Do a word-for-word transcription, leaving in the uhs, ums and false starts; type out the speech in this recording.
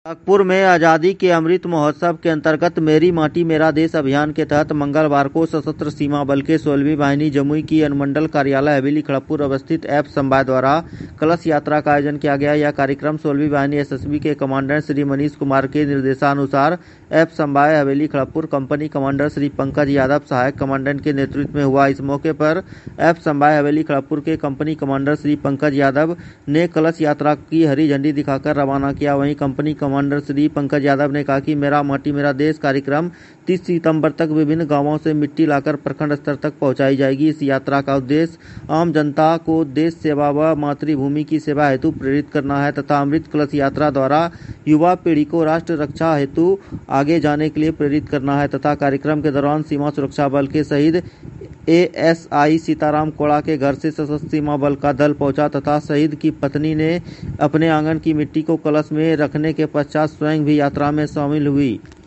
नागपुर में आजादी के अमृत महोत्सव के अंतर्गत मेरी माटी मेरा देश अभियान के तहत मंगलवार को सशस्त्र सीमा बल के सोलहवीं वाहिनी जमुई की अनुमंडल कार्यालय हवेली खड़गपुर अवस्थित एफ समवाय द्वारा कलश यात्रा का आयोजन किया गया। यह कार्यक्रम सोलहवीं वाहिनी एसएसबी के कमांडेंट श्री मनीष कुमार के निर्देशानुसार एफ समवाय हवेली खड़गपुर कंपनी कमांडर श्री पंकज यादव सहायक कमांडेंट के नेतृत्व में हुआ। इस मौके पर एफ समवाय हवेली खड़गपुर के कंपनी कमांडर श्री पंकज यादव ने कलश यात्रा की हरी झंडी दिखाकर रवाना किया। वहीं कंपनी कमांडर श्री पंकज यादव ने कहा कि मेरा माटी मेरा देश कार्यक्रम तीस सितंबर तक विभिन्न गांवों से मिट्टी लाकर प्रखंड स्तर तक पहुंचाई जाएगी। इस यात्रा का उद्देश्य आम जनता को देश सेवा व मातृभूमि की सेवा हेतु प्रेरित करना है तथा अमृत कलश यात्रा द्वारा युवा पीढ़ी को राष्ट्र रक्षा हेतु आगे जाने के लिए प्रेरित करना है तथा कार्यक्रम के दौरान सीमा सुरक्षा बल के शहीद एएसआई सीताराम कोड़ा के घर से सशस्त्र सीमा बल का दल पहुंचा तथा शहीद की पत्नी ने अपने आंगन की मिट्टी को कलश में रखने के पश्चात स्वयं भी यात्रा में शामिल हुई।